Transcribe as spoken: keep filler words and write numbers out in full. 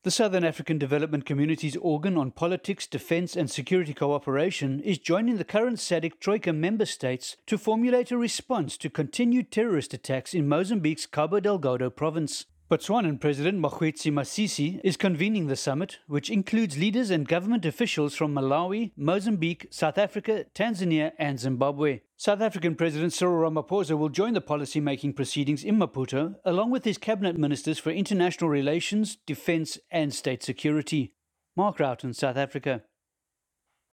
The Southern African Development Community's organ on politics, defence and security cooperation is joining the current SADC Troika member states to formulate a response to continued terrorist attacks in Mozambique's Cabo Delgado province. Botswanan President Mokgweetsi Masisi is convening the summit, which includes leaders and government officials from Malawi, Mozambique, South Africa, Tanzania and Zimbabwe. South African President Cyril Ramaphosa will join the policy-making proceedings in Maputo, along with his cabinet ministers for international relations, defence and state security. Mark Roughton, South Africa.